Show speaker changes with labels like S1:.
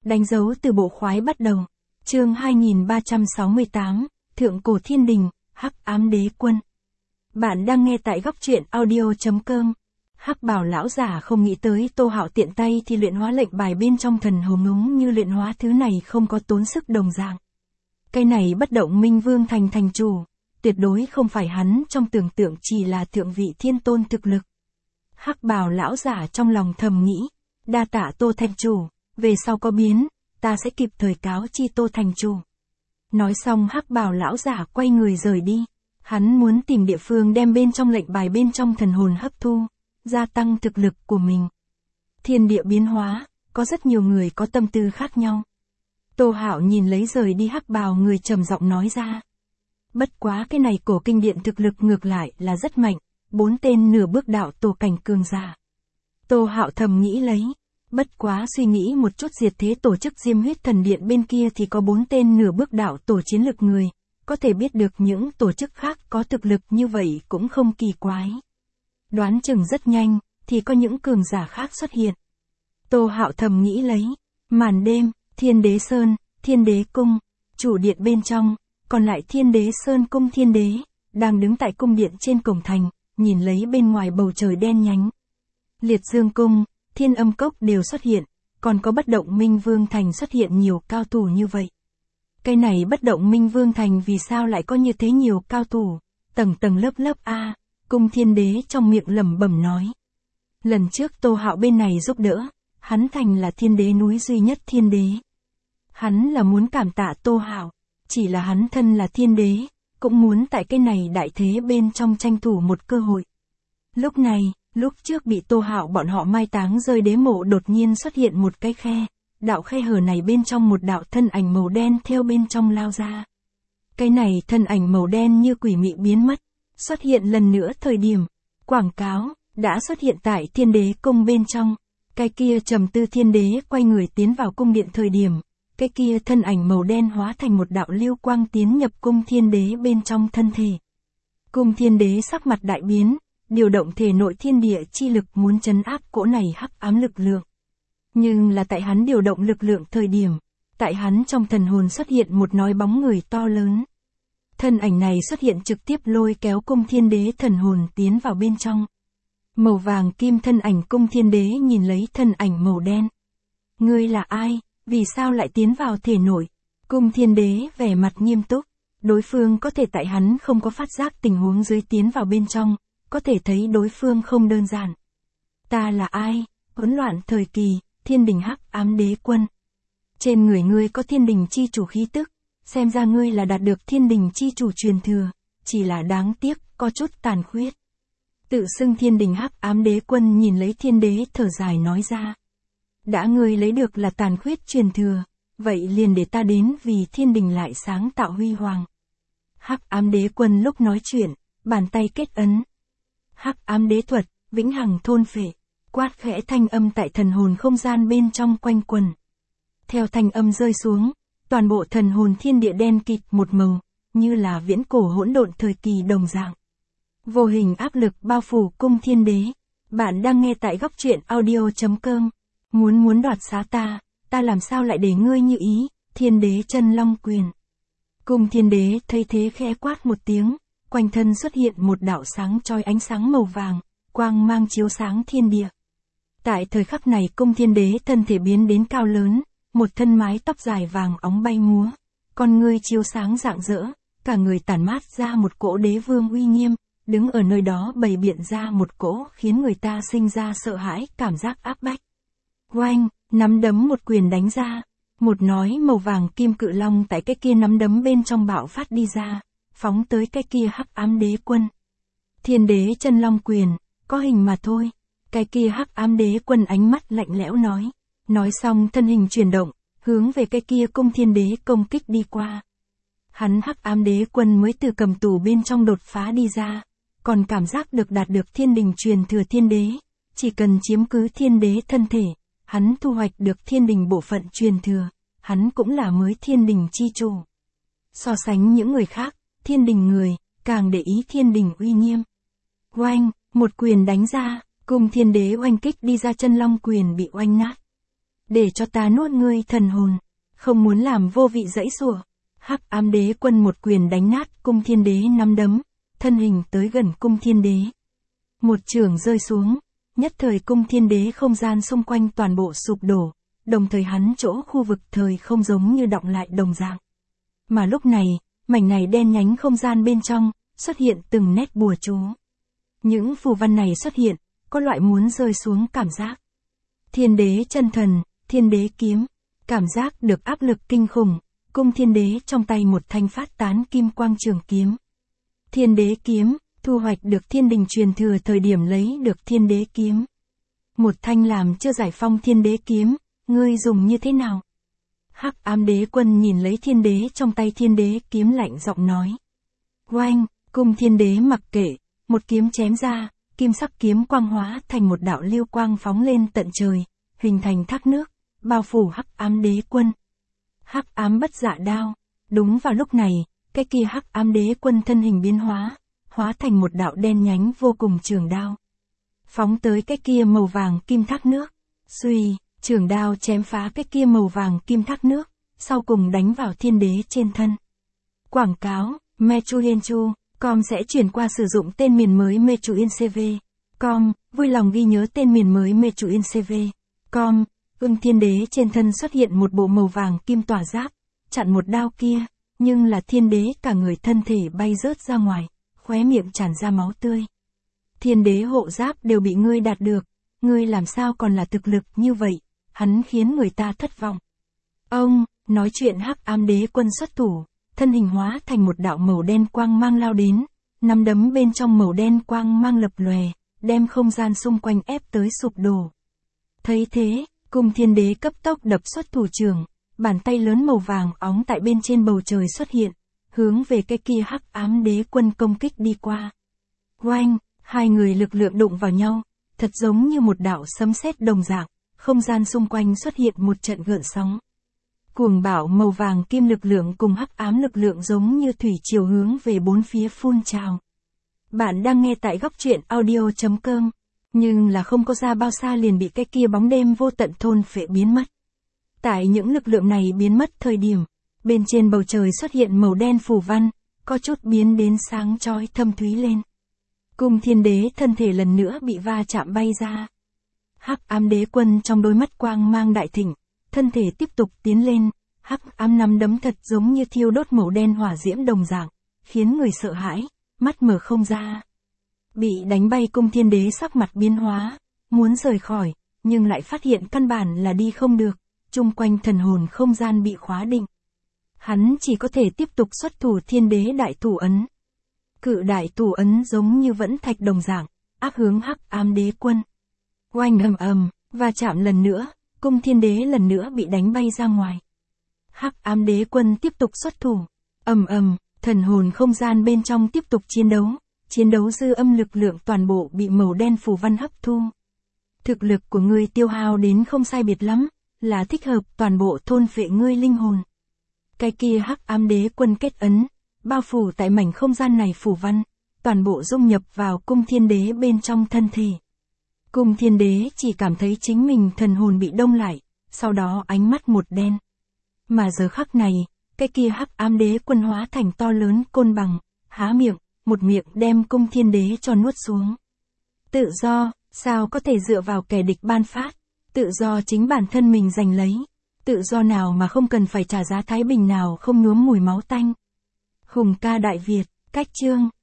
S1: Đánh dấu từ bộ khoái bắt đầu. Chương 2368, Thượng cổ thiên đình, Hắc ám đế quân. Bạn đang nghe tại góc truyện audio.com. Hắc Bào lão giả không nghĩ tới Tô Hạo tiện tay thì luyện hóa lệnh bài bên trong thần hồn ngúng như luyện hóa thứ này không có tốn sức đồng dạng. Cái này bất động minh vương thành chủ, tuyệt đối không phải hắn trong tưởng tượng chỉ là thượng vị thiên tôn thực lực. Hắc Bào lão giả trong lòng thầm nghĩ, đa tạ Tô thành chủ, về sau có biến, ta sẽ kịp thời cáo chi Tô thành chủ. Nói xong Hắc Bào lão giả quay người rời đi, hắn muốn tìm địa phương đem bên trong lệnh bài bên trong thần hồn hấp thu, gia tăng thực lực của mình. Thiên địa biến hóa, có rất nhiều người có tâm tư khác nhau. Tô Hạo nhìn lấy rời đi Hắc Bào người trầm giọng nói ra. Bất quá cái này cổ kinh điện thực lực ngược lại là rất mạnh, 4 tên nửa bước đạo tổ cảnh cường giả. Tô Hạo thầm nghĩ lấy, bất quá suy nghĩ một chút diệt thế tổ chức Diêm Huyết Thần Điện bên kia thì có 4 tên nửa bước đạo tổ chiến lực người, có thể biết được những tổ chức khác có thực lực như vậy cũng không kỳ quái. Đoán chừng rất nhanh, thì có những cường giả khác xuất hiện. Tô Hạo thầm nghĩ lấy, màn đêm, Thiên Đế Sơn, Thiên Đế Cung, chủ điện bên trong, còn lại Thiên Đế Sơn Cung Thiên Đế, đang đứng tại cung điện trên cổng thành, nhìn lấy bên ngoài bầu trời đen nhánh. Liệt Dương Cung, Thiên Âm Cốc đều xuất hiện, còn có bất động Minh Vương Thành xuất hiện nhiều cao thủ như vậy. Cái này bất động Minh Vương Thành vì sao lại có như thế nhiều cao thủ, tầng tầng lớp a. Cung Thiên Đế trong miệng lẩm bẩm nói. Lần trước Tô Hạo bên này giúp đỡ, hắn thành là Thiên Đế núi duy nhất Thiên Đế. Hắn là muốn cảm tạ Tô Hạo, chỉ là hắn thân là Thiên Đế, cũng muốn tại cái này đại thế bên trong tranh thủ một cơ hội. Lúc này, lúc trước bị Tô Hạo bọn họ mai táng rơi đế mộ đột nhiên xuất hiện một cái khe, đạo khe hở này bên trong một đạo thân ảnh màu đen theo bên trong lao ra. Cái này thân ảnh màu đen như quỷ mị biến mất, xuất hiện lần nữa thời điểm, quảng cáo, đã xuất hiện tại Thiên Đế Cung bên trong. Cái kia trầm tư Thiên Đế quay người tiến vào cung điện thời điểm, cái kia thân ảnh màu đen hóa thành một đạo lưu quang tiến nhập cung Thiên Đế bên trong thân thể. Cung Thiên Đế sắc mặt đại biến, điều động thể nội thiên địa chi lực muốn trấn áp cỗ này hắc ám lực lượng. Nhưng là tại hắn điều động lực lượng thời điểm, tại hắn trong thần hồn xuất hiện một nói bóng người to lớn. Thân ảnh này xuất hiện trực tiếp lôi kéo cung Thiên Đế thần hồn tiến vào bên trong. Màu vàng kim thân ảnh cung Thiên Đế nhìn lấy thân ảnh màu đen. Ngươi là ai, vì sao lại tiến vào thể nội? Cung Thiên Đế vẻ mặt nghiêm túc, đối phương có thể tại hắn không có phát giác tình huống dưới tiến vào bên trong, có thể thấy đối phương không đơn giản. Ta là ai? Hỗn loạn thời kỳ, Thiên đình Hắc ám đế quân. Trên người ngươi có Thiên đình chi chủ khí tức, xem ra ngươi là đạt được Thiên đình chi chủ truyền thừa, chỉ là đáng tiếc, có chút tàn khuyết. Tự xưng Thiên đình Hắc ám đế quân nhìn lấy Thiên Đế thở dài nói ra. Đã ngươi lấy được là tàn khuyết truyền thừa, vậy liền để ta đến vì Thiên đình lại sáng tạo huy hoàng. Hắc ám đế quân lúc nói chuyện, bàn tay kết ấn. Hắc ám đế thuật, vĩnh hằng thôn phệ, quát khẽ thanh âm tại thần hồn không gian bên trong quanh quần. Theo thanh âm rơi xuống, toàn bộ thần hồn thiên địa đen kịt một màu, như là viễn cổ hỗn độn thời kỳ đồng dạng. Vô hình áp lực bao phủ cung Thiên Đế. Bạn đang nghe tại góc truyện audio.com. Muốn đoạt xá ta làm sao lại để ngươi như ý, Thiên Đế chân long quyền. Cung Thiên Đế thấy thế khẽ quát một tiếng, quanh thân xuất hiện một đạo sáng chói ánh sáng màu vàng, quang mang chiếu sáng thiên địa. Tại thời khắc này cung Thiên Đế thân thể biến đến cao lớn, một thân mái tóc dài vàng óng bay múa, con ngươi chiếu sáng rạng rỡ, cả người tản mát ra một cỗ đế vương uy nghiêm, đứng ở nơi đó bày biện ra một cỗ khiến người ta sinh ra sợ hãi, cảm giác áp bách. Oanh, nắm đấm một quyền đánh ra, một nói màu vàng kim cự long tại cái kia nắm đấm bên trong bạo phát đi ra, phóng tới cái kia hắc ám đế quân. Thiên Đế chân long quyền, có hình mà thôi. Cái kia hắc ám đế quân ánh mắt lạnh lẽo nói. Nói xong thân hình chuyển động, hướng về cái kia cung Thiên Đế công kích đi qua. Hắn hắc ám đế quân mới từ cầm tù bên trong đột phá đi ra, còn cảm giác được đạt được thiên đình truyền thừa Thiên Đế, chỉ cần chiếm cứ Thiên Đế thân thể, hắn thu hoạch được thiên đình bộ phận truyền thừa, hắn cũng là mới thiên đình chi chủ. So sánh những người khác, thiên đình người, càng để ý thiên đình uy nghiêm. Oanh, một quyền đánh ra, cung Thiên Đế oanh kích đi ra chân long quyền bị oanh nát. để cho ta nuốt ngươi thần hồn, không muốn làm vô vị dãy giụa. Hắc ám đế quân một quyền đánh nát cung thiên đế nắm đấm, thân hình tới gần cung thiên đế. Một chưởng rơi xuống, nhất thời cung thiên đế không gian xung quanh toàn bộ sụp đổ, đồng thời hắn chỗ khu vực thời không giống như đọng lại đồng dạng. Mà lúc này, mảnh này đen nhánh không gian bên trong, xuất hiện từng nét bùa chú. Những phù văn này xuất hiện, có loại muốn rơi xuống cảm giác. Thiên đế chân thần, thiên đế kiếm, cảm giác được áp lực kinh khủng, cung thiên đế trong tay một thanh phát tán kim quang trường kiếm. Thiên đế kiếm, thu hoạch được thiên đình truyền thừa thời điểm lấy được thiên đế kiếm. Một thanh làm chưa giải phong thiên đế kiếm, ngươi dùng như thế nào? Hắc ám đế quân nhìn lấy thiên đế trong tay thiên đế kiếm lạnh giọng nói. Oanh, cung thiên đế mặc kệ, một kiếm chém ra, kim sắc kiếm quang hóa thành một đạo lưu quang phóng lên tận trời, hình thành thác nước, bao phủ hắc ám đế quân. Hắc ám bất dạ đao, đúng vào lúc này, cái kia hắc ám đế quân thân hình biến hóa, hóa thành một đạo đen nhánh vô cùng trường đao. Phóng tới cái kia màu vàng kim thác nước, suy, trường đao chém phá cái kia màu vàng kim thác nước, sau cùng đánh vào thiên đế trên thân. Quảng cáo, Mechuyenchu.com sẽ chuyển qua sử dụng tên miền mới Mechuyencv.com, vui lòng ghi nhớ tên miền mới Mechuyencv.com. Thiên đế trên thân xuất hiện một bộ màu vàng kim tỏa giáp, chặn một đao kia, nhưng là thiên đế cả người thân thể bay rớt ra ngoài, khóe miệng tràn ra máu tươi. Thiên đế hộ giáp đều bị ngươi đạt được, ngươi làm sao còn là thực lực như vậy, hắn khiến người ta thất vọng. Ông, nói chuyện hắc ám đế quân xuất thủ, thân hình hóa thành một đạo màu đen quang mang lao đến, nắm đấm bên trong màu đen quang mang lập lòe, đem không gian xung quanh ép tới sụp đổ. Thấy thế, cung thiên đế cấp tốc đập xuất thủ trường, bàn tay lớn màu vàng óng tại bên trên bầu trời xuất hiện, hướng về cái kia hắc ám đế quân công kích đi qua. Oanh, hai người lực lượng đụng vào nhau, thật giống như một đạo sấm sét đồng dạng, không gian xung quanh xuất hiện một trận gợn sóng. Cuồng bạo màu vàng kim lực lượng cùng hắc ám lực lượng giống như thủy triều hướng về bốn phía phun trào. Bạn đang nghe tại góc truyện audio.com, nhưng là không có ra bao xa liền bị cái kia bóng đêm vô tận thôn phệ biến mất. Tại những lực lượng này biến mất thời điểm, bên trên bầu trời xuất hiện màu đen phù văn, có chút biến đến sáng chói thâm thúy lên. Cung thiên đế thân thể lần nữa bị va chạm bay ra. Hắc ám đế quân trong đôi mắt quang mang đại thịnh, thân thể tiếp tục tiến lên, hắc ám nắm đấm thật giống như thiêu đốt màu đen hỏa diễm đồng dạng, khiến người sợ hãi, mắt mở không ra. Bị đánh bay cung thiên đế sắc mặt biến hóa, muốn rời khỏi, nhưng lại phát hiện căn bản là đi không được, chung quanh thần hồn không gian bị khóa định. Hắn chỉ có thể tiếp tục xuất thủ thiên đế đại thủ ấn. Cự đại thủ ấn giống như vẫn thạch đồng dạng, áp hướng hắc ám đế quân. Oanh ầm ầm, và chạm lần nữa, cung thiên đế lần nữa bị đánh bay ra ngoài. Hắc ám đế quân tiếp tục xuất thủ, ầm ầm, thần hồn không gian bên trong tiếp tục chiến đấu dư âm lực lượng toàn bộ bị màu đen phù văn hấp thu. Thực lực của ngươi tiêu hao đến không sai biệt lắm, là thích hợp toàn bộ thôn phệ ngươi linh hồn. Cái kia hắc ám đế quân kết ấn, bao phủ tại mảnh không gian này phù văn, toàn bộ dung nhập vào cung thiên đế bên trong thân thể. Cung thiên đế chỉ cảm thấy chính mình thần hồn bị đông lại, sau đó ánh mắt một đen. Mà giờ khắc này, cái kia hắc ám đế quân hóa thành to lớn côn bằng, há miệng, một miệng đem cung thiên đế cho nuốt xuống. Tự do, sao có thể dựa vào kẻ địch ban phát, tự do chính bản thân mình giành lấy, tự do nào mà không cần phải trả giá thái bình nào không nhuốm mùi máu tanh. Hùng ca Đại Việt, cách chương.